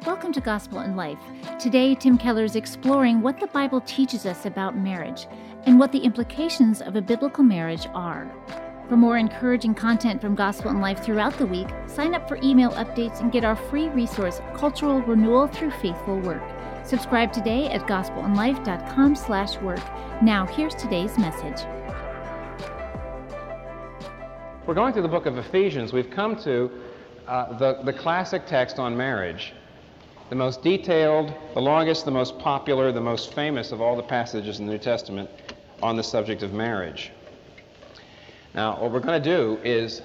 Welcome to Gospel in Life. Today, Tim Keller is exploring what the Bible teaches us about marriage and what the implications of a biblical marriage are. For more encouraging content from Gospel in Life throughout the week, sign up for email updates and get our free resource, Cultural Renewal Through Faithful Work. Subscribe today at gospelinlife.com/work. Now, here's today's message. We're going through the book of Ephesians. We've come to the classic text on marriage, the most detailed, the longest, the most popular, the most famous of all the passages in the New Testament on the subject of marriage. Now, what we're going to do is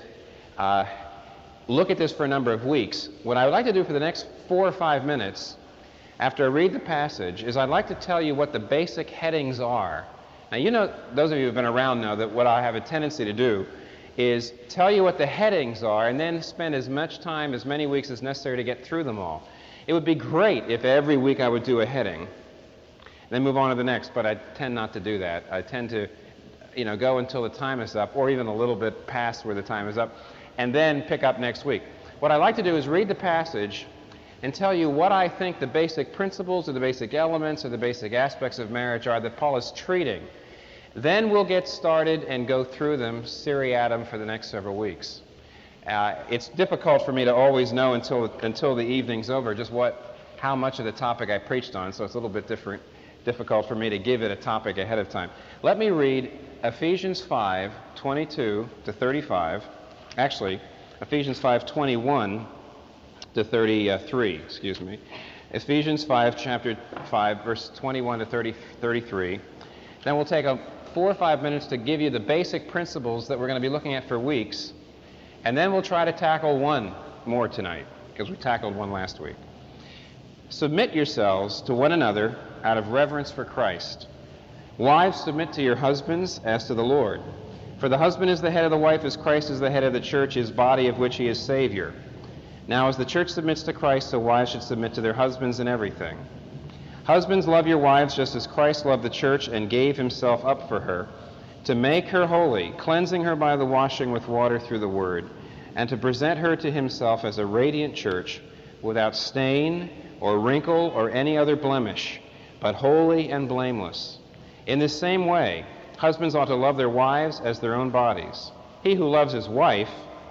look at this for a number of weeks. What I would like to do for the next 4 or 5 minutes, after I read the passage, is I'd like to tell you what the basic headings are. Now, you know, those of you who have been around know that what I have a tendency to do is tell you what the headings are and then spend as much time, as many weeks as necessary to get through them all. It would be great if every week I would do a heading, then move on to the next, but I tend not to do that. I tend to, go until the time is up, or even a little bit past where the time is up, and then pick up next week. What I like to do is read the passage and tell you what I think the basic principles or the basic elements or the basic aspects of marriage are that Paul is treating. Then we'll get started and go through them seriatim for the next several weeks. It's difficult for me to always know until the evening's over just how much of the topic I preached on, so it's a little bit difficult for me to give it a topic ahead of time. Let me read Ephesians 5:22 to 35. Actually, Ephesians 5:21 to 33. Ephesians 5, chapter 5, verse 21 to 33. Then we'll take 4 or 5 minutes to give you the basic principles that we're going to be looking at for weeks. And then we'll try to tackle one more tonight, because we tackled one last week. Submit yourselves to one another out of reverence for Christ. Wives, submit to your husbands as to the Lord. For the husband is the head of the wife, as Christ is the head of the church, his body, of which he is Savior. Now, as the church submits to Christ, so wives should submit to their husbands in everything. Husbands, love your wives just as Christ loved the church and gave himself up for her, to make her holy, cleansing her by the washing with water through the word, and to present her to himself as a radiant church, without stain or wrinkle or any other blemish, but holy and blameless. In this same way, husbands ought to love their wives as their own bodies. He who loves his wife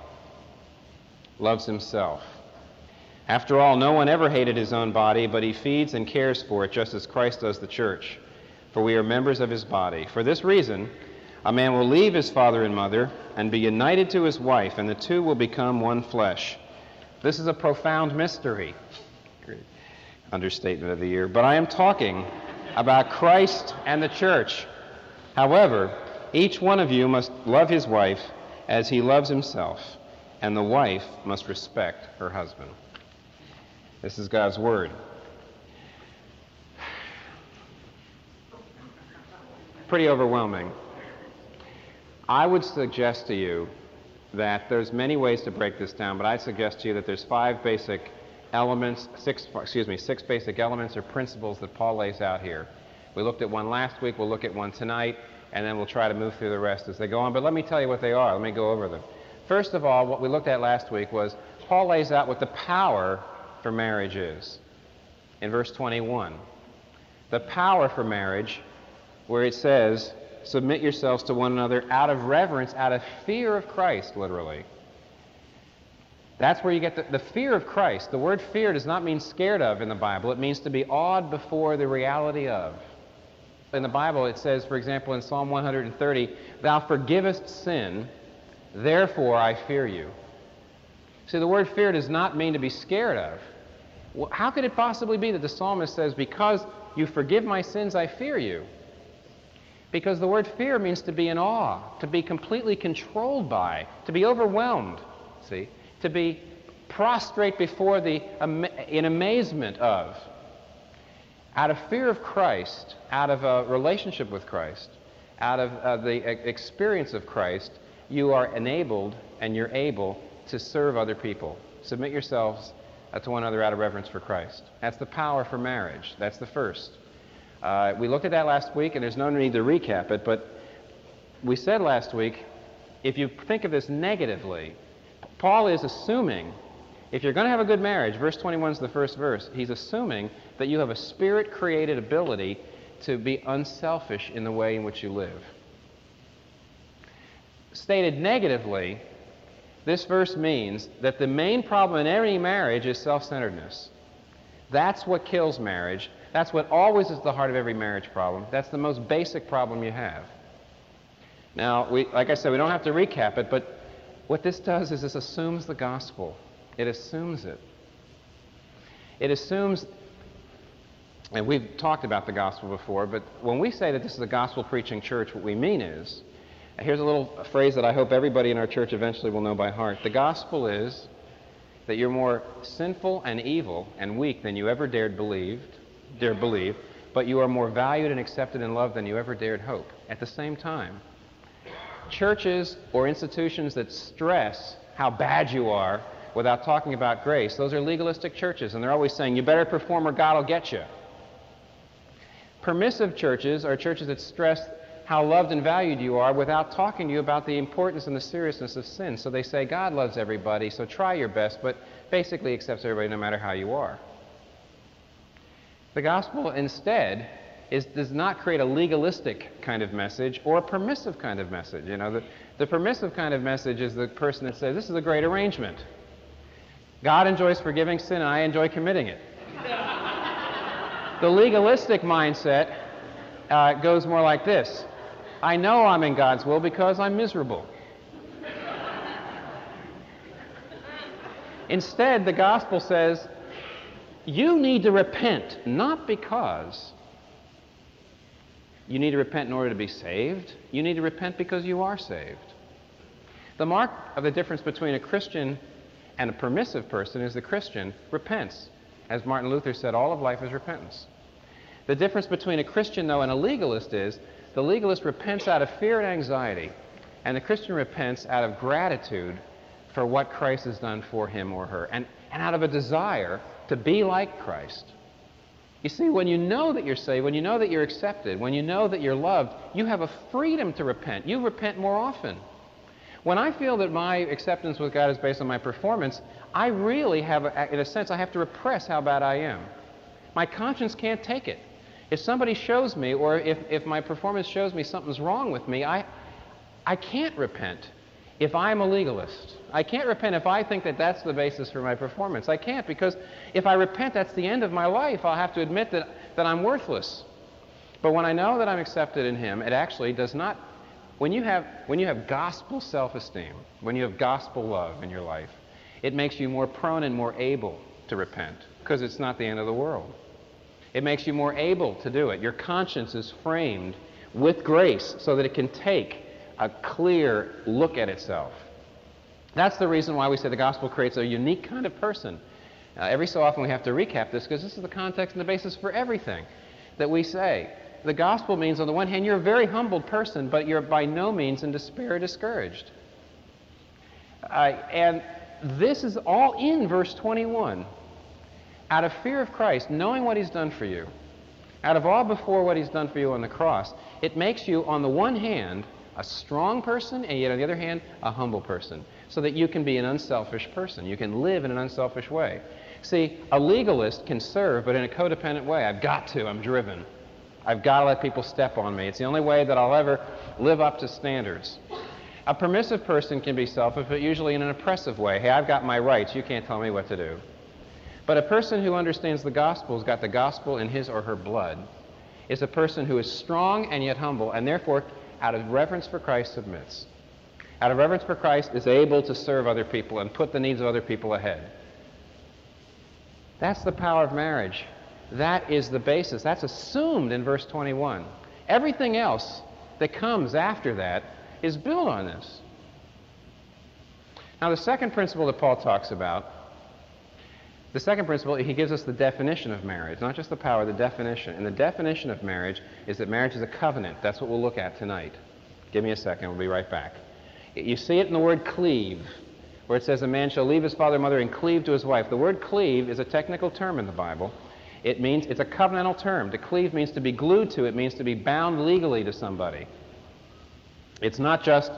loves himself. After all, no one ever hated his own body, but he feeds and cares for it, just as Christ does the church. For we are members of his body. For this reason, a man will leave his father and mother and be united to his wife, and the two will become one flesh. This is a profound mystery. Great understatement of the year. But I am talking about Christ and the church. However, each one of you must love his wife as he loves himself, and the wife must respect her husband. This is God's word. Pretty overwhelming. I would suggest to you that there's many ways to break this down, but I'd suggest to you that there's six basic elements or principles that Paul lays out here. We looked at one last week, we'll look at one tonight, and then we'll try to move through the rest as they go on. But let me tell you what they are. Let me go over them. First of all, what we looked at last week was Paul lays out what the power for marriage is. In verse 21, the power for marriage, where it says, submit yourselves to one another out of reverence, out of fear of Christ, literally. That's where you get the fear of Christ. The word fear does not mean scared of in the Bible. It means to be awed before the reality of. In the Bible, it says, for example, in Psalm 130, thou forgivest sin, therefore I fear you. See, the word fear does not mean to be scared of. Well, how could it possibly be that the psalmist says, because you forgive my sins, I fear you? Because the word fear means to be in awe, to be completely controlled by, to be overwhelmed, see, to be prostrate before in amazement of. Out of fear of Christ, out of a relationship with Christ, out of the experience of Christ, you are enabled and you're able to serve other people. Submit yourselves to one another out of reverence for Christ. That's the power for marriage. That's the first. We looked at that last week, and there's no need to recap it, but we said last week, if you think of this negatively, Paul is assuming If you're going to have a good marriage, verse 21 is the first verse, he's assuming that you have a Spirit-created ability to be unselfish in the way in which you live. Stated negatively, this verse means that the main problem in any marriage is self-centeredness. That's what kills marriage. That's what always is the heart of every marriage problem. That's the most basic problem you have. Now, like I said, we don't have to recap it, but what this does is this assumes the gospel. It assumes it. It assumes, and we've talked about the gospel before, but when we say that this is a gospel-preaching church, what we mean is, here's a little phrase that I hope everybody in our church eventually will know by heart. The gospel is that you're more sinful and evil and weak than you ever dare believe, but you are more valued and accepted and loved than you ever dared hope at the same time. Churches or institutions that stress how bad you are without talking about grace, those are legalistic churches, and they're always saying, you better perform or God will get you. Permissive churches are churches that stress how loved and valued you are without talking to you about the importance and the seriousness of sin. So they say, God loves everybody, so try your best, but basically accepts everybody no matter how you are. The gospel, instead, does not create a legalistic kind of message or a permissive kind of message. You know, the permissive kind of message is the person that says, this is a great arrangement. God enjoys forgiving sin, and I enjoy committing it. The legalistic mindset goes more like this. I know I'm in God's will because I'm miserable. Instead, the gospel says, you need to repent, not because you need to repent in order to be saved. You need to repent because you are saved. The mark of the difference between a Christian and a permissive person is the Christian repents. As Martin Luther said, all of life is repentance. The difference between a Christian, though, and a legalist is the legalist repents out of fear and anxiety, and the Christian repents out of gratitude for what Christ has done for him or her, and out of a desire to be like Christ. You see, when you know that you're saved, when you know that you're accepted, when you know that you're loved, you have a freedom to repent. You repent more often. When I feel that my acceptance with God is based on my performance, I really have, in a sense, I have to repress how bad I am. My conscience can't take it. If somebody shows me, or if my performance shows me something's wrong with me, I can't repent if I'm a legalist. I can't repent if I think that that's the basis for my performance. I can't, because if I repent, that's the end of my life. I'll have to admit that I'm worthless. But when I know that I'm accepted in Him, it actually does not. When you have gospel self-esteem, when you have gospel love in your life, it makes you more prone and more able to repent, because it's not the end of the world. It makes you more able to do it. Your conscience is framed with grace so that it can take a clear look at itself. That's the reason why we say the gospel creates a unique kind of person. Every so often we have to recap this, because this is the context and the basis for everything that we say. The gospel means, on the one hand, you're a very humbled person, but you're by no means in despair or discouraged. And this is all in verse 21. Out of fear of Christ, knowing what He's done for you, out of awe before what He's done for you on the cross, it makes you, on the one hand, a strong person, and yet on the other hand, a humble person, so that you can be an unselfish person. You can live in an unselfish way. See, a legalist can serve, but in a codependent way. I've got to. I'm driven. I've got to let people step on me. It's the only way that I'll ever live up to standards. A permissive person can be selfish, but usually in an oppressive way. Hey, I've got my rights. You can't tell me what to do. But a person who understands the gospel, has got the gospel in his or her blood, is a person who is strong and yet humble, and therefore, out of reverence for Christ, submits. Out of reverence for Christ, is able to serve other people and put the needs of other people ahead. That's the power of marriage. That is the basis. That's assumed in verse 21. Everything else that comes after that is built on this. Now, the second principle that Paul talks about, the second principle, he gives us the definition of marriage, not just the power, the definition. And the definition of marriage is that marriage is a covenant. That's what we'll look at tonight. Give me a second, we'll be right back. You see it in the word cleave, where it says a man shall leave his father and mother and cleave to his wife. The word cleave is a technical term in the Bible. It means, it's a covenantal term. To cleave means to be glued to. It means to be bound legally to somebody. It's not just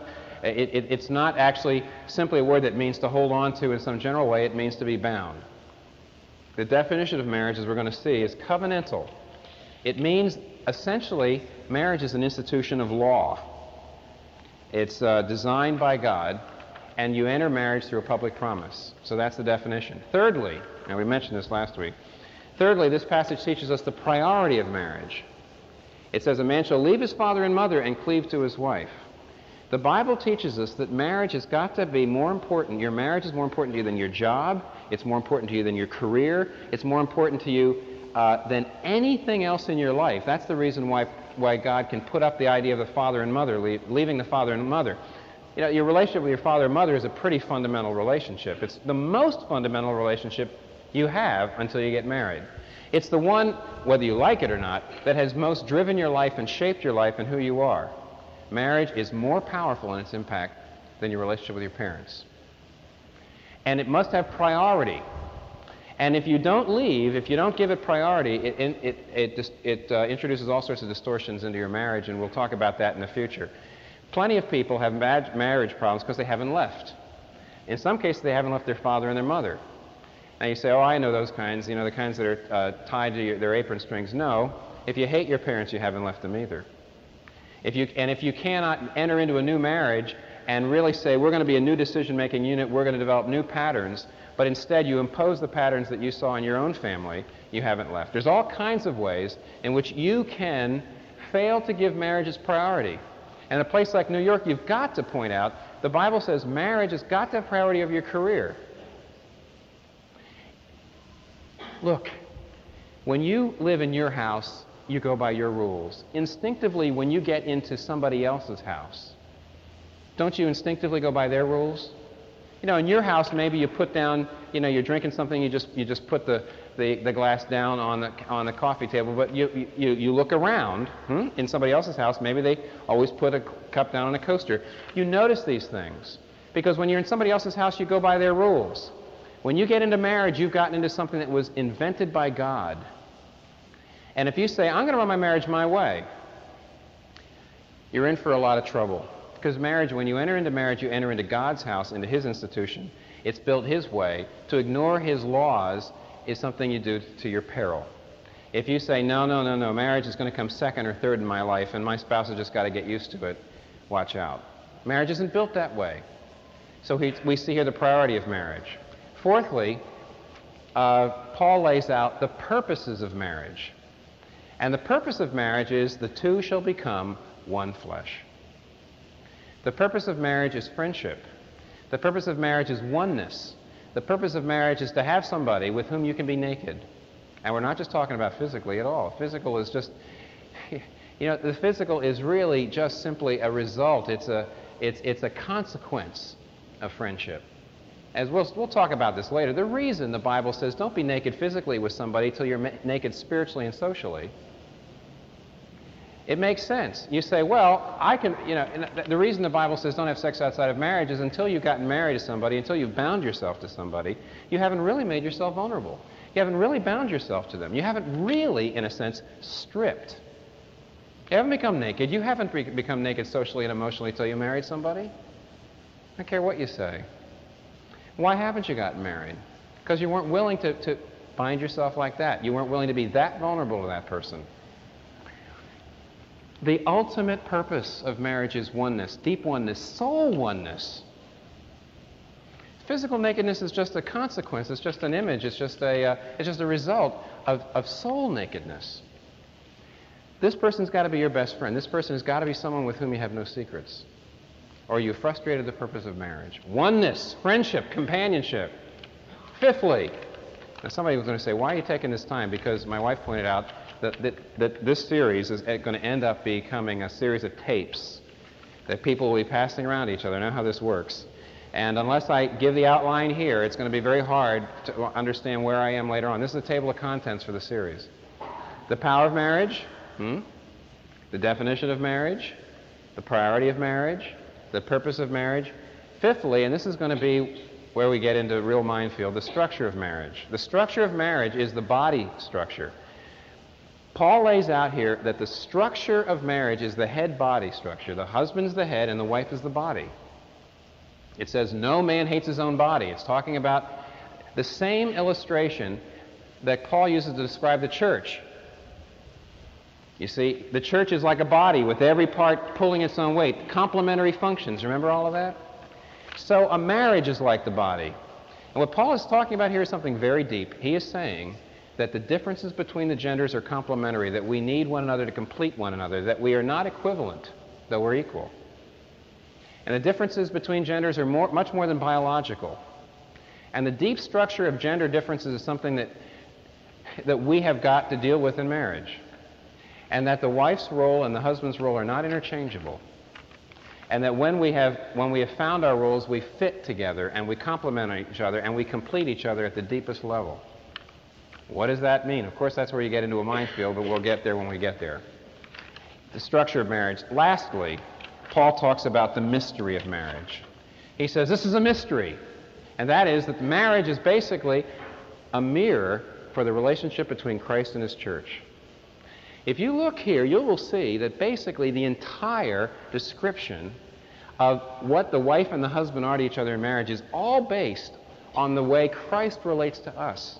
It's not actually simply a word that means to hold on to in some general way. It means to be bound. The definition of marriage, as we're going to see, is covenantal. It means, essentially, marriage is an institution of law. It's designed by God, and you enter marriage through a public promise. So that's the definition. Thirdly, and we mentioned this last week, thirdly, this passage teaches us the priority of marriage. It says, a man shall leave his father and mother and cleave to his wife. The Bible teaches us that marriage has got to be more important. Your marriage is more important to you than your job. It's more important to you than your career. It's more important to you than anything else in your life. That's the reason why God can put up the idea of the father and mother, leaving the father and mother. You know, your relationship with your father and mother is a pretty fundamental relationship. It's the most fundamental relationship you have until you get married. It's the one, whether you like it or not, that has most driven your life and shaped your life and who you are. Marriage is more powerful in its impact than your relationship with your parents. And it must have priority. And if you don't leave, if you don't give it priority, it introduces all sorts of distortions into your marriage, and we'll talk about that in the future. Plenty of people have marriage problems because they haven't left. In some cases, they haven't left their father and their mother. Now you say, oh, I know those kinds, you know, the kinds that are tied to their apron strings. No, if you hate your parents, you haven't left them either. If you cannot enter into a new marriage and really say, we're going to be a new decision-making unit, we're going to develop new patterns, but instead you impose the patterns that you saw in your own family, you haven't left. There's all kinds of ways in which you can fail to give marriage its priority. And in a place like New York, you've got to point out, the Bible says marriage has got to have priority over your career. Look, when you live in your house, you go by your rules. Instinctively, when you get into somebody else's house, don't you instinctively go by their rules? You know, in your house, maybe you put down, you know, you're drinking something, you just put the glass down on the coffee table, but you look around. In somebody else's house, maybe they always put a cup down on a coaster. You notice these things, because when you're in somebody else's house, you go by their rules. When you get into marriage, you've gotten into something that was invented by God. And if you say, I'm going to run my marriage my way, you're in for a lot of trouble. Because marriage, when you enter into marriage, you enter into God's house, into His institution. It's built His way. To ignore His laws is something you do to your peril. If you say, no, marriage is going to come second or third in my life, and my spouse has just got to get used to it, watch out. Marriage isn't built that way. So we see here the priority of marriage. Fourthly, Paul lays out the purposes of marriage. And the purpose of marriage is the two shall become one flesh. The purpose of marriage is friendship. The purpose of marriage is oneness. The purpose of marriage is to have somebody with whom you can be naked. And we're not just talking about physically at all. Physical is just, you know, the physical is really just simply a result. It's a consequence of friendship. As we'll talk about this later, the reason the Bible says don't be naked physically with somebody till you're naked spiritually and socially, it makes sense. You say, well, I can, you know, the reason the Bible says don't have sex outside of marriage is until you've gotten married to somebody, until you've bound yourself to somebody, you haven't really made yourself vulnerable. You haven't really bound yourself to them. You haven't really, in a sense, stripped. You haven't become naked. You haven't become naked socially and emotionally until you married somebody. I don't care what you say. Why haven't you gotten married? Because you weren't willing to bind yourself like that. You weren't willing to be that vulnerable to that person. The ultimate purpose of marriage is oneness, deep oneness, soul oneness. Physical nakedness is just a consequence. It's just an image. It's just a result of soul nakedness. This person's got to be your best friend. This person has got to be someone with whom you have no secrets, or you frustrated the purpose of marriage. Oneness, friendship, companionship. Fifthly, now somebody was going to say, why are you taking this time? Because my wife pointed out that this series is going to end up becoming a series of tapes that people will be passing around to each other. I know how this works. And unless I give the outline here, it's going to be very hard to understand where I am later on. This is a table of contents for the series. The power of marriage, the definition of marriage, the priority of marriage, the purpose of marriage. Fifthly, and this is going to be where we get into a real minefield, the structure of marriage. The structure of marriage is the body structure. Paul lays out here that the structure of marriage is the head-body structure. The husband's the head and the wife is the body. It says, no man hates his own body. It's talking about the same illustration that Paul uses to describe the church. You see, the church is like a body with every part pulling its own weight. Complementary functions. Remember all of that? So a marriage is like the body. And what Paul is talking about here is something very deep. He is saying that the differences between the genders are complementary, that we need one another to complete one another, that we are not equivalent, though we're equal. And the differences between genders are much more than biological. And the deep structure of gender differences is something that we have got to deal with in marriage. And that the wife's role and the husband's role are not interchangeable. And that when we have found our roles, we fit together and we complement each other and we complete each other at the deepest level. What does that mean? Of course, that's where you get into a minefield, but we'll get there when we get there. The structure of marriage. Lastly, Paul talks about the mystery of marriage. He says this is a mystery, and that is that marriage is basically a mirror for the relationship between Christ and his church. If you look here, you will see that basically the entire description of what the wife and the husband are to each other in marriage is all based on the way Christ relates to us.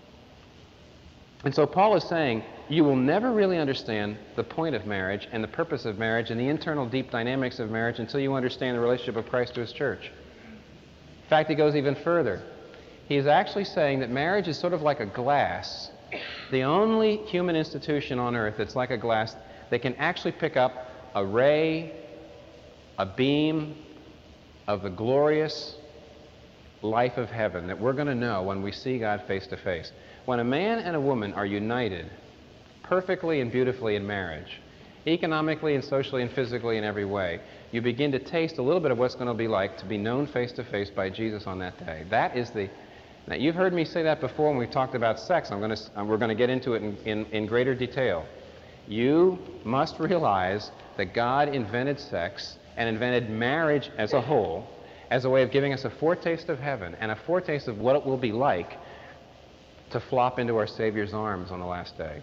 And so Paul is saying, you will never really understand the point of marriage and the purpose of marriage and the internal deep dynamics of marriage until you understand the relationship of Christ to his church. In fact, he goes even further. He is actually saying that marriage is sort of like a glass, the only human institution on earth that's like a glass that can actually pick up a ray, a beam of the glorious life of heaven that we're going to know when we see God face to face. When a man and a woman are united perfectly and beautifully in marriage, economically and socially and physically in every way, you begin to taste a little bit of what's going to be like to be known face to face by Jesus on that day. That is the... Now, you've heard me say that before when we talked about sex. We're going to get into it in greater detail. You must realize that God invented sex and invented marriage as a whole as a way of giving us a foretaste of heaven and a foretaste of what it will be like to flop into our Savior's arms on the last day.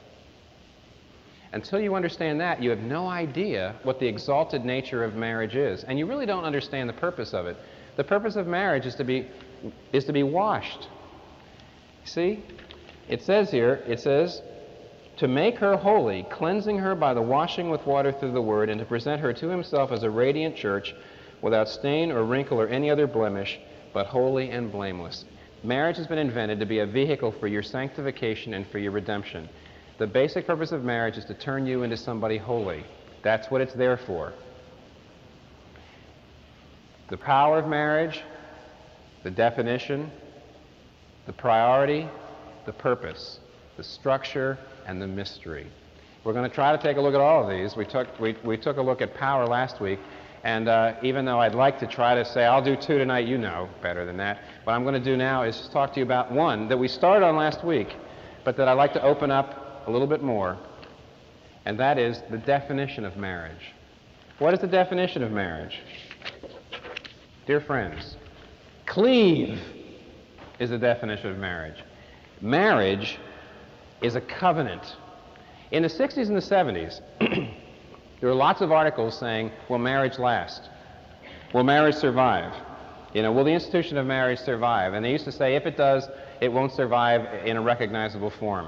Until you understand that, you have no idea what the exalted nature of marriage is, and you really don't understand the purpose of it. The purpose of marriage is to be washed. See? It says here, to make her holy, cleansing her by the washing with water through the word, and to present her to himself as a radiant church, without stain or wrinkle or any other blemish, but holy and blameless. Marriage has been invented to be a vehicle for your sanctification and for your redemption. The basic purpose of marriage is to turn you into somebody holy. That's what it's there for. The power of marriage, the definition, the priority, the purpose, the structure, and the mystery. We're going to try to take a look at all of these. We took a look at power last week, and even though I'd like to try to say, I'll do two tonight, you know better than that. What I'm going to do now is just talk to you about one that we started on last week, but that I'd like to open up a little bit more, and that is the definition of marriage. What is the definition of marriage? Dear friends, cleave is the definition of marriage. Marriage is a covenant. In the 60s and the 70s, there were lots of articles saying, will marriage last? Will marriage survive? Will the institution of marriage survive? And they used to say, if it does, it won't survive in a recognizable form.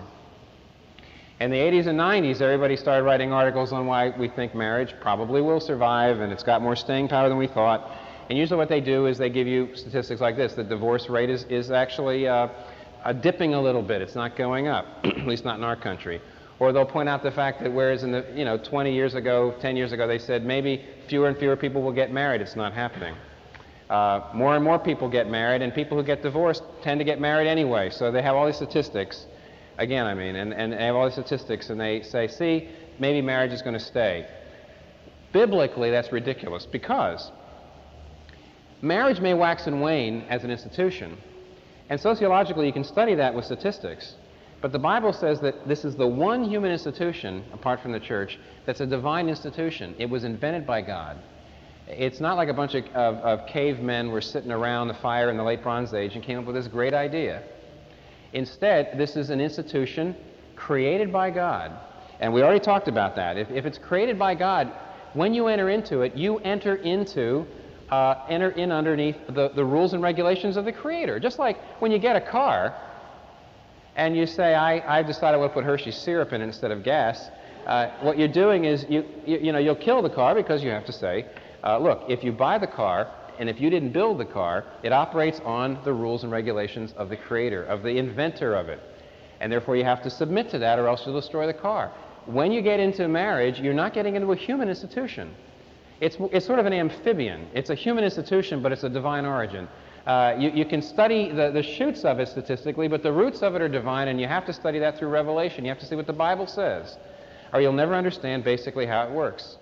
In the 80s and 90s, everybody started writing articles on why we think marriage probably will survive, and it's got more staying power than we thought. And usually what they do is they give you statistics like this. The divorce rate is actually dipping a little bit. It's not going up, at least not in our country. Or they'll point out the fact that whereas in the 20 years ago, 10 years ago, they said maybe fewer and fewer people will get married. It's not happening. More and more people get married, and people who get divorced tend to get married anyway. So they have all these statistics, and they have all these statistics, and they say, see, maybe marriage is going to stay. Biblically, that's ridiculous, because marriage may wax and wane as an institution, and sociologically you can study that with statistics, but the Bible says that this is the one human institution, apart from the church, that's a divine institution. It was invented by God. It's not like a bunch of cavemen were sitting around the fire in the late Bronze Age and came up with this great idea. Instead, this is an institution created by God, and we already talked about that. If it's created by God, when you enter into it, you enter into enter in underneath the rules and regulations of the Creator. Just like when you get a car and you say, I've decided I want to put Hershey's syrup in instead of gas, what you're doing is you'll kill the car, because you have to say, look, if you buy the car and if you didn't build the car, it operates on the rules and regulations of the Creator, of the inventor of it. And therefore you have to submit to that, or else you'll destroy the car. When you get into marriage, you're not getting into a human institution. It's sort of an amphibian. It's a human institution, but it's a divine origin. You can study the shoots of it statistically, but the roots of it are divine, and you have to study that through revelation. You have to see what the Bible says, or you'll never understand basically how it works.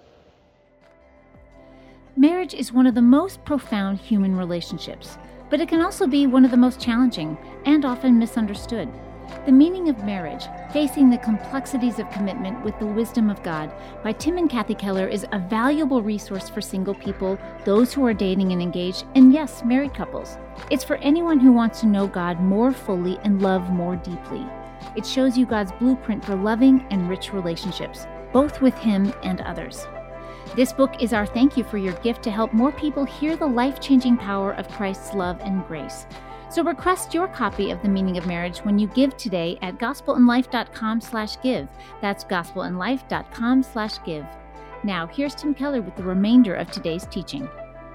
Marriage is one of the most profound human relationships, but it can also be one of the most challenging and often misunderstood. The Meaning of Marriage, Facing the Complexities of Commitment with the Wisdom of God by Tim and Kathy Keller is a valuable resource for single people, those who are dating and engaged, and yes, married couples. It's for anyone who wants to know God more fully and love more deeply. It shows you God's blueprint for loving and rich relationships, both with Him and others. This book is our thank you for your gift to help more people hear the life-changing power of Christ's love and grace. So request your copy of The Meaning of Marriage when you give today at gospelandlife.com/give. That's gospelandlife.com/give. Now, here's Tim Keller with the remainder of today's teaching.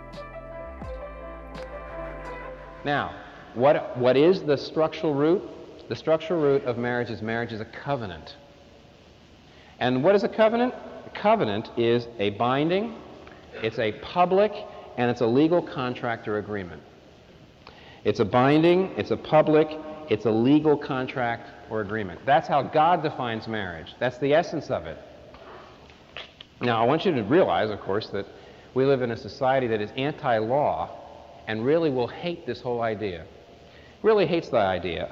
Now, what is the structural root? The structural root of marriage is a covenant. And what is a covenant? A covenant is a binding, it's a public, and it's a legal contract or agreement. It's a binding, it's a public, it's a legal contract or agreement. That's how God defines marriage. That's the essence of it. Now, I want you to realize, of course, that we live in a society that is anti-law and really will hate this whole idea. Really hates the idea.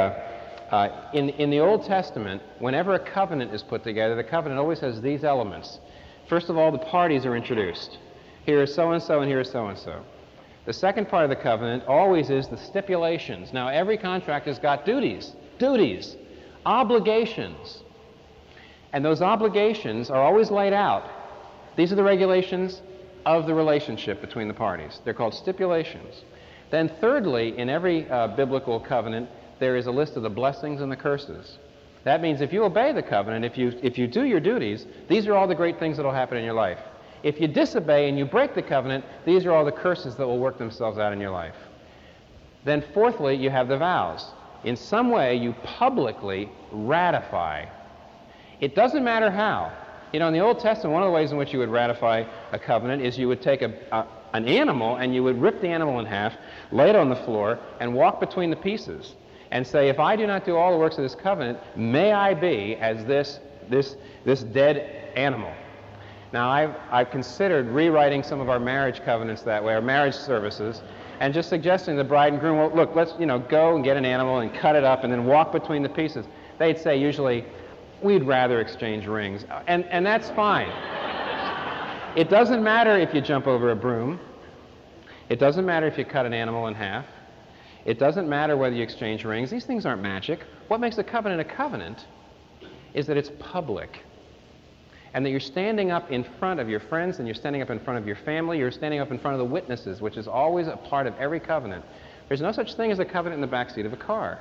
In the Old Testament, whenever a covenant is put together, the covenant always has these elements. First of all, the parties are introduced. Here is so-and-so and here is so-and-so. The second part of the covenant always is the stipulations. Now, every contract has got duties, obligations. And those obligations are always laid out. These are the regulations of the relationship between the parties. They're called stipulations. Then thirdly, in every biblical covenant, there is a list of the blessings and the curses. That means if you obey the covenant, if you do your duties, these are all the great things that will happen in your life. If you disobey and you break the covenant, these are all the curses that will work themselves out in your life. Then fourthly, you have the vows. In some way, you publicly ratify. It doesn't matter how. In the Old Testament, one of the ways in which you would ratify a covenant is you would take an animal and you would rip the animal in half, lay it on the floor, and walk between the pieces and say, if I do not do all the works of this covenant, may I be as this dead animal. Now, I've considered rewriting some of our marriage covenants that way, our marriage services, and just suggesting to the bride and groom, well, look, let's go and get an animal and cut it up and then walk between the pieces. They'd say usually, we'd rather exchange rings, and that's fine. It doesn't matter if you jump over a broom. It doesn't matter if you cut an animal in half. It doesn't matter whether you exchange rings. These things aren't magic. What makes a covenant is that it's public. And that you're standing up in front of your friends, and you're standing up in front of your family, you're standing up in front of the witnesses, which is always a part of every covenant. There's no such thing as a covenant in the backseat of a car.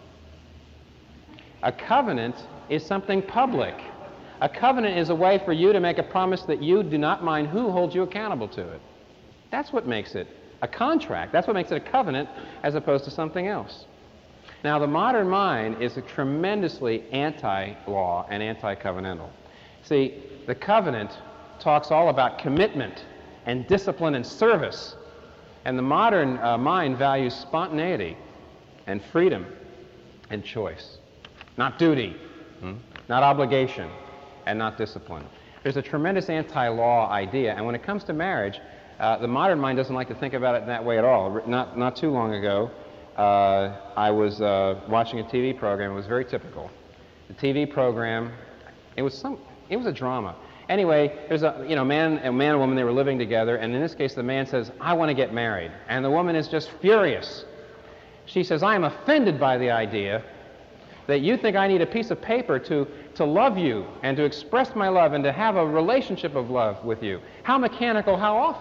A covenant is something public. A covenant is a way for you to make a promise that you do not mind who holds you accountable to it. That's what makes it a contract. That's what makes it a covenant as opposed to something else. Now, the modern mind is tremendously anti-law and anti-covenantal. See, the covenant talks all about commitment and discipline and service. And the modern mind values spontaneity and freedom and choice. Not duty, not obligation, and not discipline. There's a tremendous anti-law idea. And when it comes to marriage, the modern mind doesn't like to think about it in that way at all. Not too long ago, I was watching a TV program. It was very typical. The TV program, it was a drama. Anyway, there's a man and woman, they were living together, and in this case the man says, I want to get married. And the woman is just furious. She says, I am offended by the idea that you think I need a piece of paper to love you and to express my love and to have a relationship of love with you. How mechanical, how awful.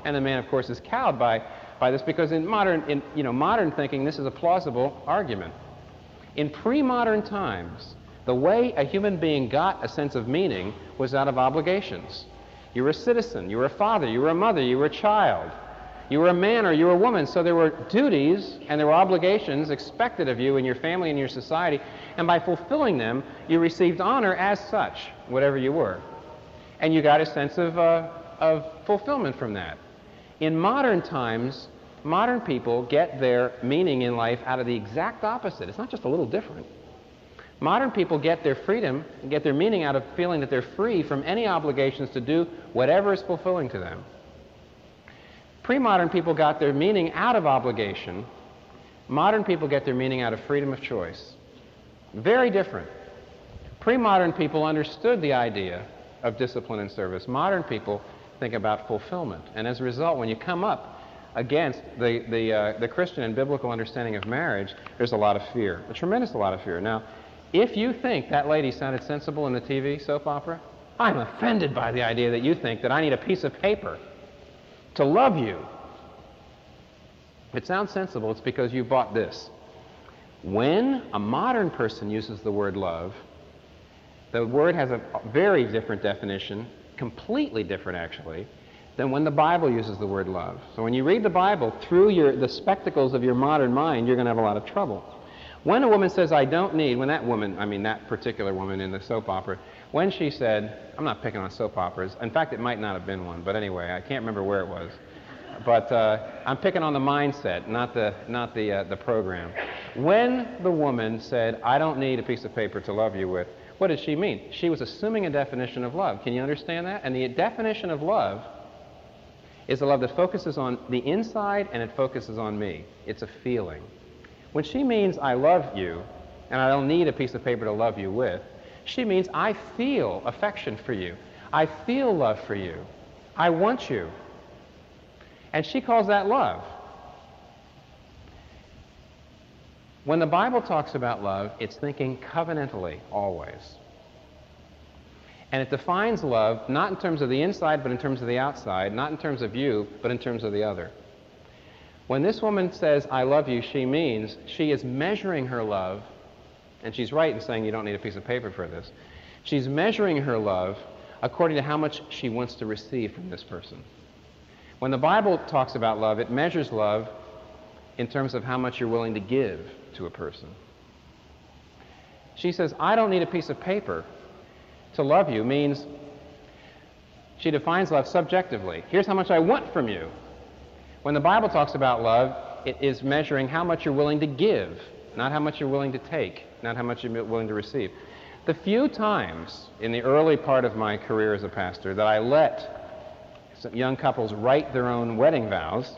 And the man, of course, is cowed by this, because in modern thinking, this is a plausible argument. In pre-modern times, the way a human being got a sense of meaning was out of obligations. You were a citizen, you were a father, you were a mother, you were a child, you were a man or you were a woman, so there were duties and there were obligations expected of you in your family and your society, and by fulfilling them, you received honor as such, whatever you were. And you got a sense of fulfillment from that. In modern times, modern people get their meaning in life out of the exact opposite. It's not just a little different. Modern people get their freedom, get their meaning out of feeling that they're free from any obligations to do whatever is fulfilling to them. Pre-modern people got their meaning out of obligation. Modern people get their meaning out of freedom of choice. Very different. Pre-modern people understood the idea of discipline and service. Modern people think about fulfillment. And as a result, when you come up against the Christian and biblical understanding of marriage, there's a lot of fear, a tremendous lot of fear. Now, if you think that lady sounded sensible in the TV soap opera, I'm offended by the idea that you think that I need a piece of paper to love you. If it sounds sensible, it's because you bought this. When a modern person uses the word love, the word has a very different definition, completely different actually, than when the Bible uses the word love. So when you read the Bible through the spectacles of your modern mind, you're going to have a lot of trouble. When a woman says, I don't need, when that woman, I mean that particular woman in the soap opera, when she said, I'm not picking on soap operas, in fact it might not have been one, but anyway, I can't remember where it was. But I'm picking on the mindset, not the program. When the woman said, I don't need a piece of paper to love you with, what did she mean? She was assuming a definition of love. Can you understand that? And the definition of love is a love that focuses on the inside and it focuses on me. It's a feeling. When she means I love you and I don't need a piece of paper to love you with, she means I feel affection for you. I feel love for you. I want you. And she calls that love. When the Bible talks about love, it's thinking covenantally always. And it defines love not in terms of the inside, but in terms of the outside, not in terms of you, but in terms of the other. When this woman says, I love you, she means she is measuring her love, and she's right in saying you don't need a piece of paper for this. She's measuring her love according to how much she wants to receive from this person. When the Bible talks about love, it measures love in terms of how much you're willing to give to a person. She says, I don't need a piece of paper to love you, means she defines love subjectively. Here's how much I want from you. When the Bible talks about love, it is measuring how much you're willing to give, not how much you're willing to take, not how much you're willing to receive. The few times in the early part of my career as a pastor that I let some young couples write their own wedding vows,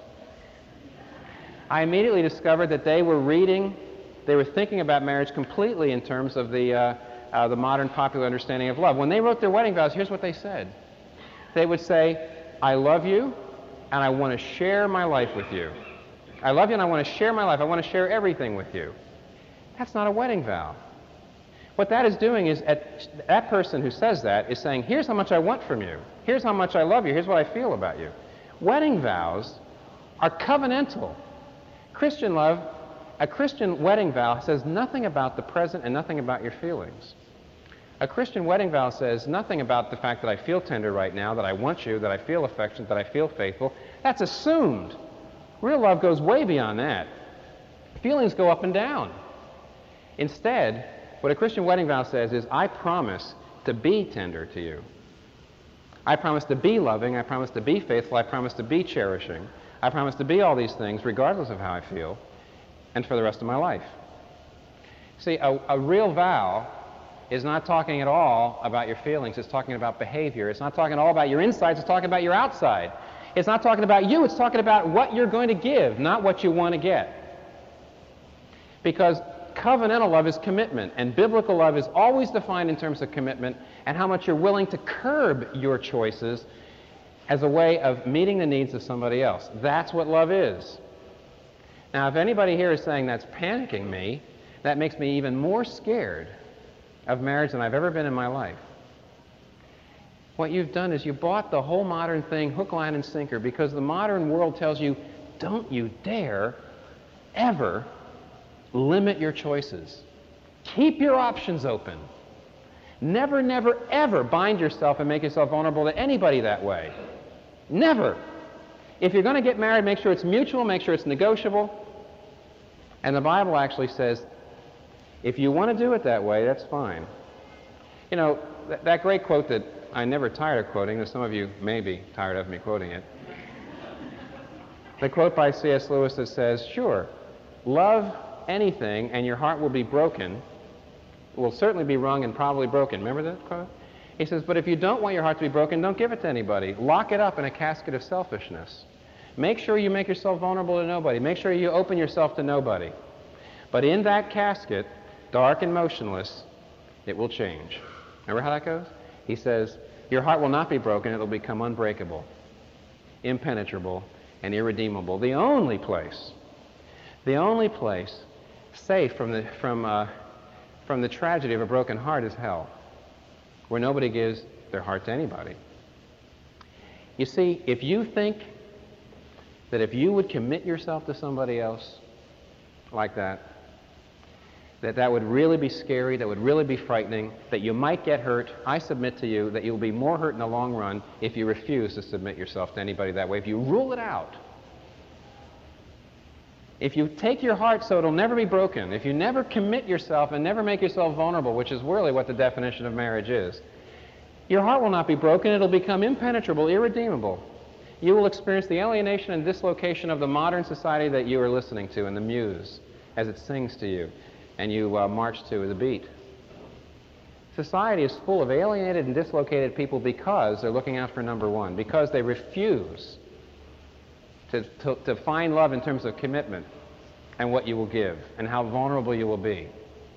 I immediately discovered that they were thinking about marriage completely in terms of the modern popular understanding of love. When they wrote their wedding vows, here's what they said. They would say, I love you, and I want to share my life with you. I love you and I want to share my life. I want to share everything with you. That's not a wedding vow. What that is doing is that person who says that is saying, here's how much I want from you. Here's how much I love you. Here's what I feel about you. Wedding vows are covenantal. Christian love, a Christian wedding vow says nothing about the present and nothing about your feelings. A Christian wedding vow says nothing about the fact that I feel tender right now, that I want you, that I feel affection, that I feel faithful. That's assumed. Real love goes way beyond that. Feelings go up and down. Instead, what a Christian wedding vow says is, I promise to be tender to you. I promise to be loving. I promise to be faithful. I promise to be cherishing. I promise to be all these things regardless of how I feel and for the rest of my life. See, a real vow is not talking at all about your feelings. It's talking about behavior. It's not talking at all about your insides. It's talking about your outside. It's not talking about you. It's talking about what you're going to give, not what you want to get. Because covenantal love is commitment, and biblical love is always defined in terms of commitment and how much you're willing to curb your choices as a way of meeting the needs of somebody else. That's what love is. Now, if anybody here is saying that's panicking me, that makes me even more scared of marriage than I've ever been in my life. What you've done is you bought the whole modern thing hook, line, and sinker because the modern world tells you, don't you dare ever limit your choices. Keep your options open. Never, never, ever bind yourself and make yourself vulnerable to anybody that way. Never. If you're going to get married, make sure it's mutual, make sure it's negotiable. And the Bible actually says, if you want to do it that way, that's fine. You know, that great quote that I never tired of quoting, that some of you may be tired of me quoting it. The quote by C.S. Lewis that says, sure, love anything and your heart will be broken, will certainly be wrung and probably broken. Remember that quote? He says, but if you don't want your heart to be broken, don't give it to anybody. Lock it up in a casket of selfishness. Make sure you make yourself vulnerable to nobody. Make sure you open yourself to nobody. But in that casket, dark and motionless, it will change. Remember how that goes? He says, your heart will not be broken, it will become unbreakable, impenetrable, and irredeemable. The only place safe from the tragedy of a broken heart is hell, where nobody gives their heart to anybody. You see, if you think that if you would commit yourself to somebody else like that would really be scary, that would really be frightening, that you might get hurt, I submit to you that you'll be more hurt in the long run if you refuse to submit yourself to anybody that way, if you rule it out. If you take your heart so it'll never be broken, if you never commit yourself and never make yourself vulnerable, which is really what the definition of marriage is, your heart will not be broken, it'll become impenetrable, irredeemable. You will experience the alienation and dislocation of the modern society that you are listening to in the muse as it sings to you and you march to the beat. Society is full of alienated and dislocated people because they're looking out for number one, because they refuse to find love in terms of commitment and what you will give and how vulnerable you will be.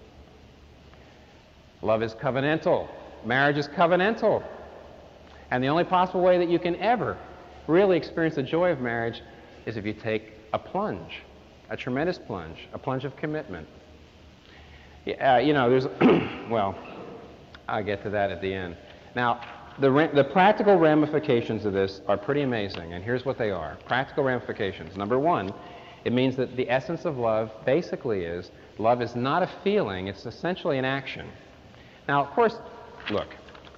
Love is covenantal. Marriage is covenantal. And the only possible way that you can ever really experience the joy of marriage is if you take a plunge, a tremendous plunge, a plunge of commitment. You know, there's, well, I'll get to that at the end. Now, the practical ramifications of this are pretty amazing, and here's what they are. Practical ramifications. Number one, it means that the essence of love basically is, love is not a feeling, it's essentially an action. Now, of course, look,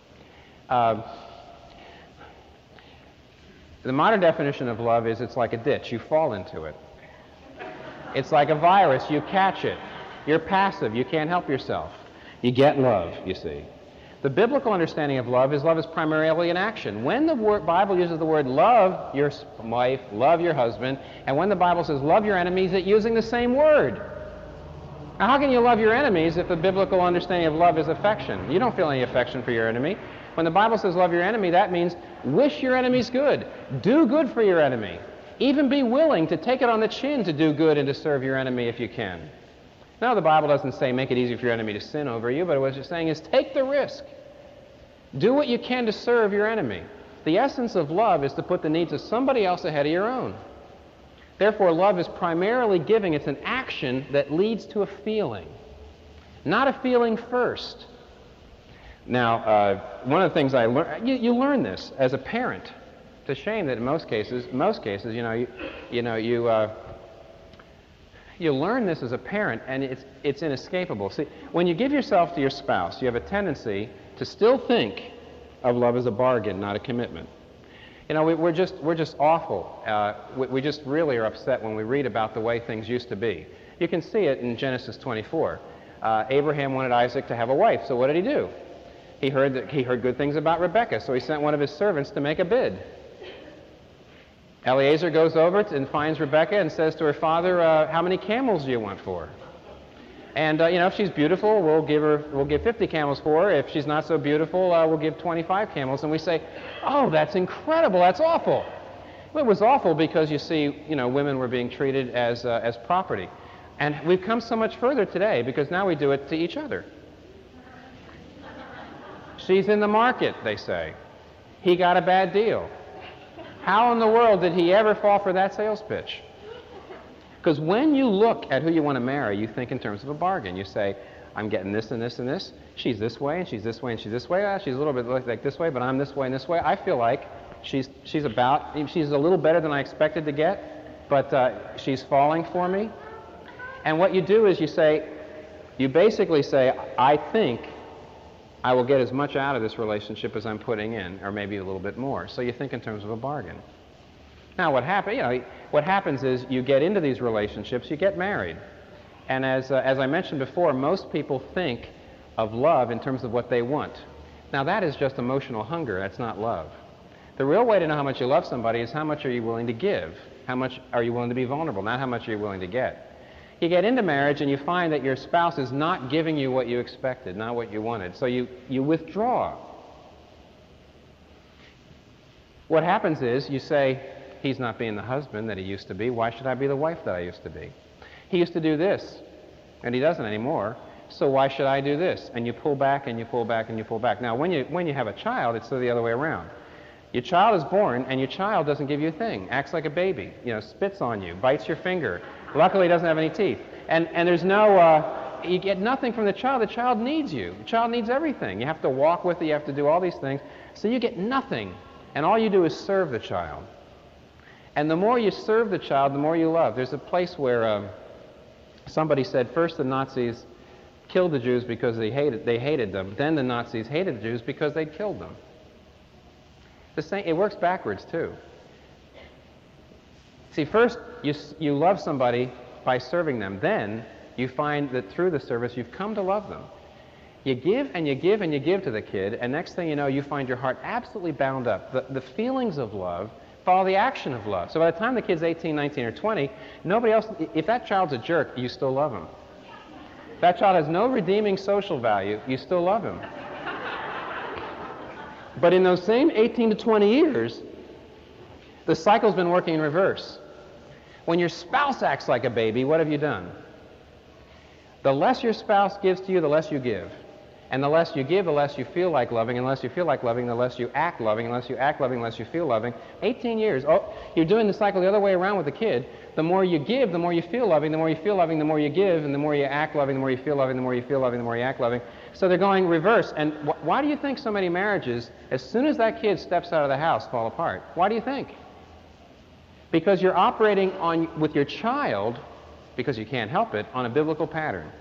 the modern definition of love is it's like a ditch, you fall into it. It's like a virus, you catch it. You're passive, you can't help yourself. You get love, you see. The biblical understanding of love is primarily an action. When the Bible uses the word love your wife, love your husband, and when the Bible says love your enemies, it's using the same word. Now, how can you love your enemies if the biblical understanding of love is affection? You don't feel any affection for your enemy. When the Bible says love your enemy, that means wish your enemies good. Do good for your enemy. Even be willing to take it on the chin to do good and to serve your enemy if you can. Now, the Bible doesn't say make it easy for your enemy to sin over you, but what it's saying is take the risk. Do what you can to serve your enemy. The essence of love is to put the needs of somebody else ahead of your own. Therefore, love is primarily giving. It's an action that leads to a feeling, not a feeling first. Now, one of the things I learned, you learn this as a parent. It's a shame that in most cases, you learn this as a parent, and it's inescapable. See, when you give yourself to your spouse, you have a tendency to still think of love as a bargain, not a commitment. You know, we're just awful. We just really are upset when we read about the way things used to be. You can see it in Genesis 24. Abraham wanted Isaac to have a wife, so what did he do? He heard good things about Rebekah, so he sent one of his servants to make a bid. Eliezer goes over and finds Rebekah and says to her father, how many camels do you want for her? And, if she's beautiful, we'll give 50 camels for her. If she's not so beautiful, we'll give 25 camels. And we say, oh, that's incredible, that's awful. Well, it was awful because, you see, women were being treated as property. And we've come so much further today because now we do it to each other. She's in the market, they say. He got a bad deal. How in the world did he ever fall for that sales pitch? Because when you look at who you want to marry, you think in terms of a bargain. You say, I'm getting this and this and this. She's this way and she's this way and she's this way. She's a little bit like this way, but I'm this way and this way. I feel like she's a little better than I expected to get, but she's falling for me. And what you do is you basically say, I think I will get as much out of this relationship as I'm putting in, or maybe a little bit more. So you think in terms of a bargain. Now what happens is you get into these relationships, you get married. And as I mentioned before, most people think of love in terms of what they want. Now that is just emotional hunger, that's not love. The real way to know how much you love somebody is how much are you willing to give? How much are you willing to be vulnerable, not how much are you willing to get. You get into marriage and you find that your spouse is not giving you what you expected, not what you wanted. So you withdraw. What happens is you say, he's not being the husband that he used to be. Why should I be the wife that I used to be? He used to do this, and he doesn't anymore. So why should I do this? And you pull back and you pull back and you pull back. Now when you have a child, it's the other way around. Your child is born and your child doesn't give you a thing, acts like a baby, spits on you, bites your finger. Luckily, he doesn't have any teeth. And there's no, you get nothing from the child. The child needs you. The child needs everything. You have to walk with it. You have to do all these things. So you get nothing. And all you do is serve the child. And the more you serve the child, the more you love. There's a place where somebody said, first the Nazis killed the Jews because they hated them. Then the Nazis hated the Jews because they'd killed them. It works backwards, too. See, first, you love somebody by serving them. Then, you find that through the service, you've come to love them. You give and you give and you give to the kid, and next thing you know, you find your heart absolutely bound up. The feelings of love follow the action of love. So by the time the kid's 18, 19, or 20, nobody else, if that child's a jerk, you still love him. If that child has no redeeming social value, you still love him. But in those same 18 to 20 years, the cycle's been working in reverse. When your spouse acts like a baby, what have you done? The less your spouse gives to you, the less you give. And the less you give, the less you feel like loving. And the less you feel like loving, the less you act loving. And the less you act loving, the less you feel loving. 18 years. Oh, you're doing the cycle the other way around with the kid. The more you give, the more you feel loving. The more you feel loving, the more you give. And the more you act loving, the more you feel loving. The more you feel loving, the more you act loving. So they're going reverse. And why do you think so many marriages, as soon as that kid steps out of the house, fall apart? Why do you think? Because you're operating with your child, because you can't help it, on a biblical pattern.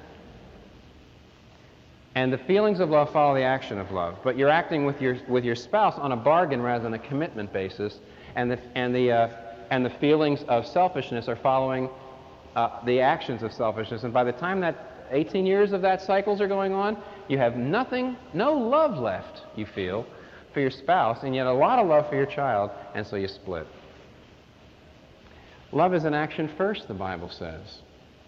And the feelings of love follow the action of love. But you're acting with your spouse on a bargain rather than a commitment basis. And the feelings of selfishness are following the actions of selfishness. And by the time that 18 years of that cycles are going on, you have nothing, no love left, you feel, for your spouse, and yet a lot of love for your child, and so you split. Love is an action first, the Bible says.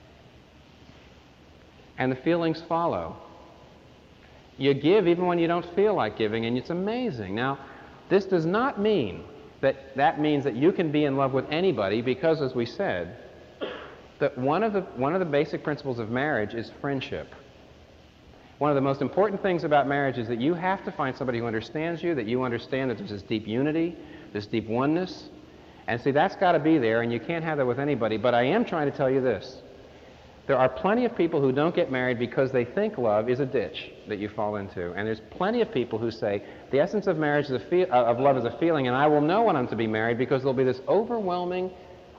And the feelings follow. You give even when you don't feel like giving, and it's amazing. Now, this does not mean that means that you can be in love with anybody, because, as we said, that one of the basic principles of marriage is friendship. One of the most important things about marriage is that you have to find somebody who understands you, that you understand that there's this deep unity, this deep oneness. And see, that's got to be there, and you can't have that with anybody. But I am trying to tell you this. There are plenty of people who don't get married because they think love is a ditch that you fall into. And there's plenty of people who say, the essence of marriage is of love is a feeling, and I will know when I'm to be married because there'll be this overwhelming,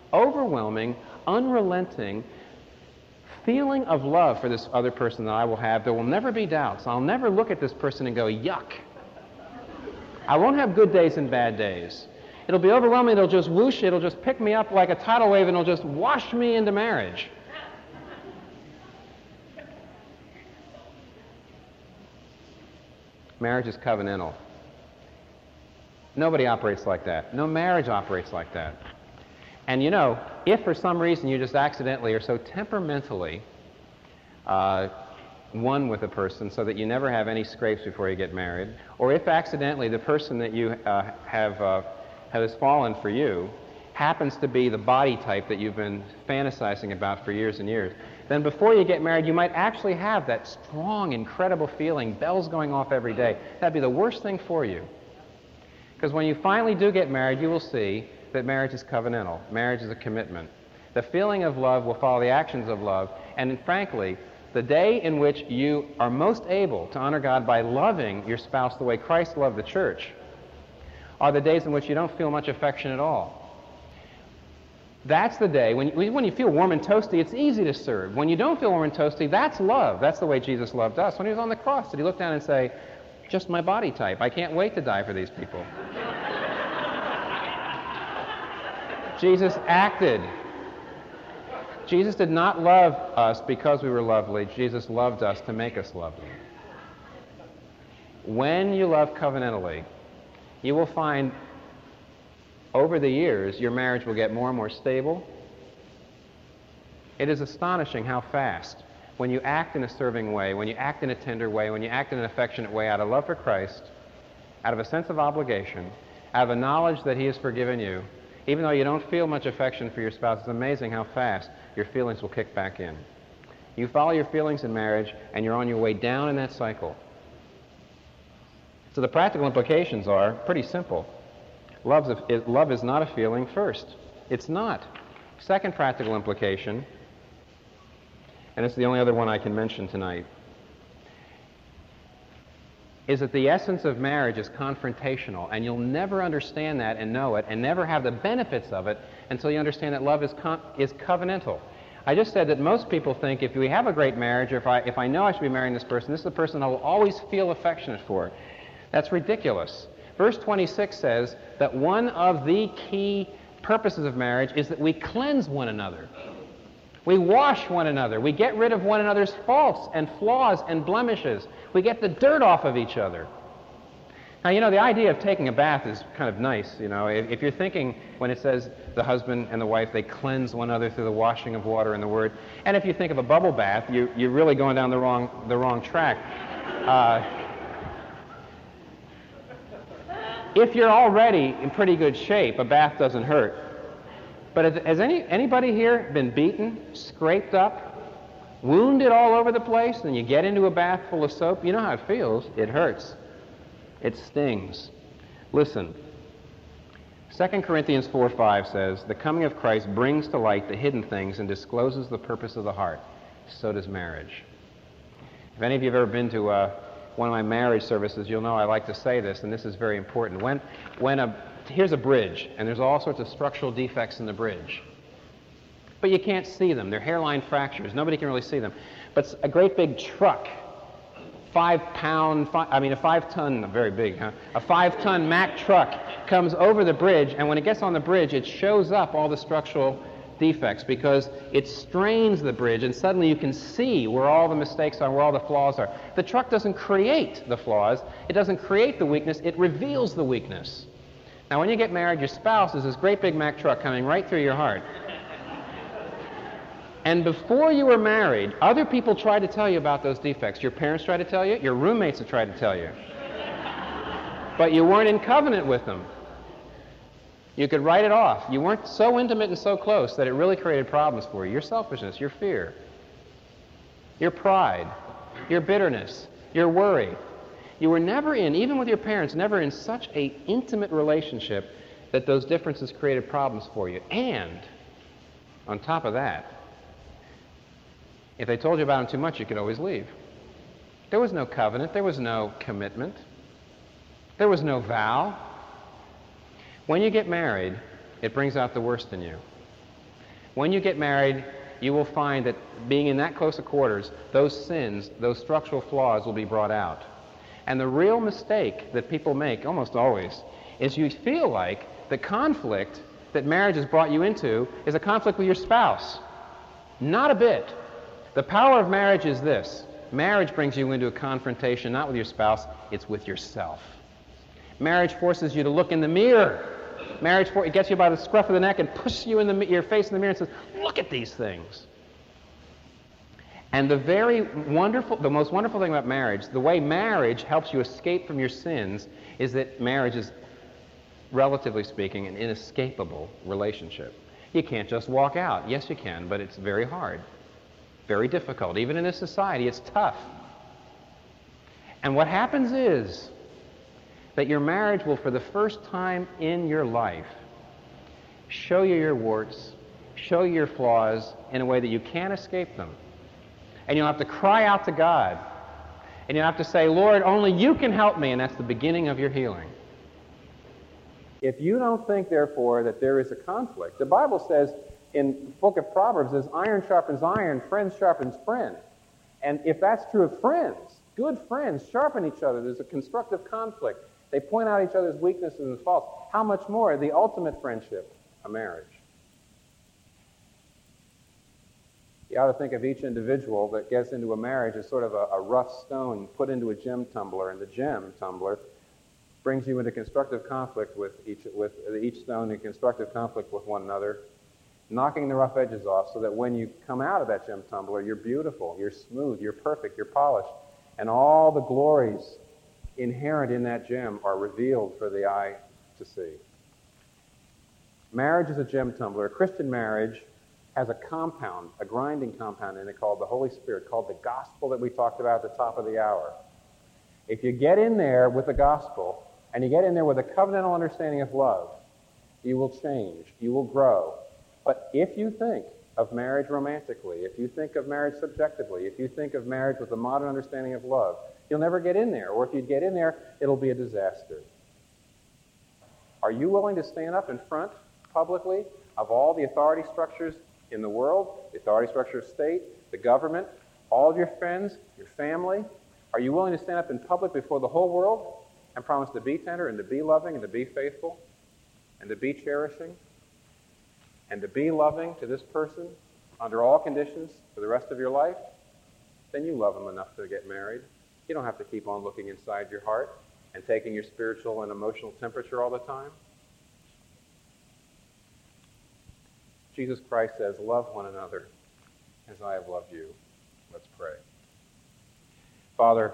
unrelenting feeling of love for this other person that I will have. There will never be doubts. I'll never look at this person and go, yuck. I won't have good days and bad days. It'll be overwhelming. It'll just whoosh. It'll just pick me up like a tidal wave, and it'll just wash me into marriage. Marriage is covenantal. Nobody operates like that. No marriage operates like that. And if for some reason you just accidentally or so temperamentally one with a person so that you never have any scrapes before you get married, or if accidentally the person that you has fallen for you happens to be the body type that you've been fantasizing about for years and years, then before you get married, you might actually have that strong, incredible feeling, bells going off every day. That'd be the worst thing for you. Because when you finally do get married, you will see that marriage is covenantal. Marriage is a commitment. The feeling of love will follow the actions of love, and frankly, The day in which you are most able to honor God by loving your spouse the way Christ loved the church are the days in which you don't feel much affection at all. That's the day when you feel warm and toasty, it's easy to serve. When you don't feel warm and toasty, that's love. That's the way Jesus loved us. When he was on the cross, did he look down and say, just my body type, I can't wait to die for these people? Jesus acted. Jesus did not love us because we were lovely. Jesus loved us to make us lovely. When you love covenantally, you will find over the years your marriage will get more and more stable. It is astonishing how fast, when you act in a serving way, when you act in a tender way, when you act in an affectionate way out of love for Christ, out of a sense of obligation, out of a knowledge that he has forgiven you, even though you don't feel much affection for your spouse, it's amazing how fast your feelings will kick back in. You follow your feelings in marriage, and you're on your way down in that cycle. So the practical implications are pretty simple. Love is not a feeling first. It's not. Second practical implication, and it's the only other one I can mention tonight, is that the essence of marriage is confrontational, and you'll never understand that and know it and never have the benefits of it until you understand that love is covenantal. I just said that most people think if we have a great marriage, or if I know I should be marrying this is the person I will always feel affectionate for. That's ridiculous. Verse 26 says that one of the key purposes of marriage is that we cleanse one another. We wash one another. We get rid of one another's faults and flaws and blemishes. We get the dirt off of each other. Now, the idea of taking a bath is kind of nice. If you're thinking when it says the husband and the wife, they cleanse one another through the washing of water in the Word. And if you think of a bubble bath, you're really going down the wrong track. If you're already in pretty good shape, a bath doesn't hurt. But has anybody here been beaten, scraped up, wounded all over the place, and you get into a bath full of soap? You know how it feels. It hurts. It stings. Listen. 2 Corinthians 4:5 says, the coming of Christ brings to light the hidden things and discloses the purpose of the heart. So does marriage. If any of you have ever been to one of my marriage services, you'll know I like to say this, and this is very important. Here's a bridge, and there's all sorts of structural defects in the bridge. But you can't see them. They're hairline fractures. Nobody can really see them. But a great big truck, a 5-ton, very big, huh? A 5-ton Mack truck comes over the bridge, and when it gets on the bridge, it shows up all the structural defects because it strains the bridge, and suddenly you can see where all the mistakes are, where all the flaws are. The truck doesn't create the flaws. It doesn't create the weakness. It reveals the weakness. Now, when you get married, your spouse is this great big Mack truck coming right through your heart. And before you were married, other people tried to tell you about those defects. Your parents tried to tell you. Your roommates have tried to tell you. But you weren't in covenant with them. You could write it off. You weren't so intimate and so close that it really created problems for you. Your selfishness, your fear, your pride, your bitterness, your worry. You were never even with your parents, never in such an intimate relationship that those differences created problems for you. And on top of that, if they told you about them too much, you could always leave. There was no covenant. There was no commitment. There was no vow. When you get married, it brings out the worst in you. When you get married, you will find that being in that close of quarters, those sins, those structural flaws will be brought out. And the real mistake that people make, almost always, is you feel like the conflict that marriage has brought you into is a conflict with your spouse. Not a bit. The power of marriage is this. Marriage brings you into a confrontation not with your spouse, it's with yourself. Marriage forces you to look in the mirror. It gets you by the scruff of the neck and pushes you in your face in the mirror and says, look at these things. And the most wonderful thing about marriage, the way marriage helps you escape from your sins, is that marriage is, relatively speaking, an inescapable relationship. You can't just walk out. Yes, you can, but it's very hard, very difficult. Even in this society, it's tough. And what happens is that your marriage will, for the first time in your life, show you your warts, show you your flaws in a way that you can't escape them. And you'll have to cry out to God. And you'll have to say, Lord, only you can help me, and that's the beginning of your healing. If you don't think, therefore, that there is a conflict, the Bible says in the book of Proverbs, as iron sharpens iron, friend sharpens friend. And if that's true of friends, good friends sharpen each other. There's a constructive conflict. They point out each other's weaknesses and faults. How much more the ultimate friendship, a marriage? You ought to think of each individual that gets into a marriage as sort of a rough stone put into a gem tumbler, and the gem tumbler brings you into constructive conflict with each stone in constructive conflict with one another, knocking the rough edges off so that when you come out of that gem tumbler, you're beautiful, you're smooth, you're perfect, you're polished, and all the glories inherent in that gem are revealed for the eye to see. Marriage is a gem tumbler. A Christian marriage has a compound, a grinding compound in it called the Holy Spirit, called the gospel that we talked about at the top of the hour. If you get in there with the gospel, and you get in there with a covenantal understanding of love, you will change, you will grow. But if you think of marriage romantically, if you think of marriage subjectively, if you think of marriage with a modern understanding of love, you'll never get in there. Or if you get in there, it'll be a disaster. Are you willing to stand up in front publicly of all the authority structures in the world, the authority structure of state, the government, all of your friends, your family? Are you willing to stand up in public before the whole world and promise to be tender and to be loving and to be faithful and to be cherishing and to be loving to this person under all conditions for the rest of your life? Then you love them enough to get married. You don't have to keep on looking inside your heart and taking your spiritual and emotional temperature all the time. Jesus Christ says, love one another as I have loved you. Let's pray. Father,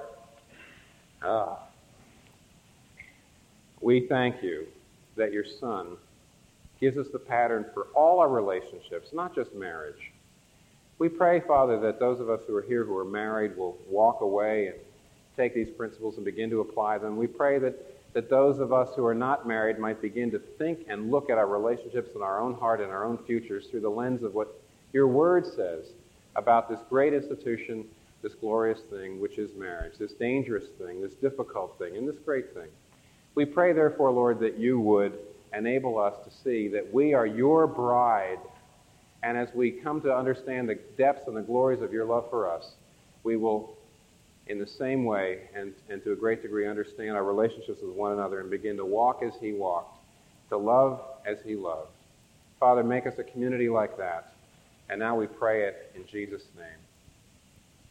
we thank you that your Son gives us the pattern for all our relationships, not just marriage. We pray, Father, that those of us who are here who are married will walk away and take these principles and begin to apply them. We pray that those of us who are not married might begin to think and look at our relationships in our own heart and our own futures through the lens of what your word says about this great institution, this glorious thing, which is marriage, this dangerous thing, this difficult thing, and this great thing. We pray, therefore, Lord, that you would enable us to see that we are your bride, and as we come to understand the depths and the glories of your love for us, we will, in the same way and to a great degree, understand our relationships with one another and begin to walk as he walked, to love as he loved. Father, make us a community like that. And now we pray it in Jesus' name.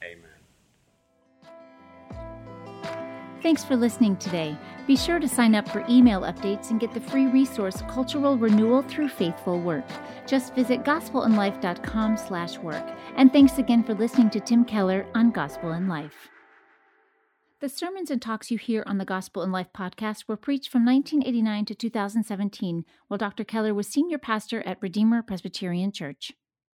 Amen. Thanks for listening today. Be sure to sign up for email updates and get the free resource, Cultural Renewal Through Faithful Work. Just visit gospelandlife.com/work. And thanks again for listening to Tim Keller on Gospel and Life. The sermons and talks you hear on the Gospel and Life podcast were preached from 1989 to 2017, while Dr. Keller was senior pastor at Redeemer Presbyterian Church.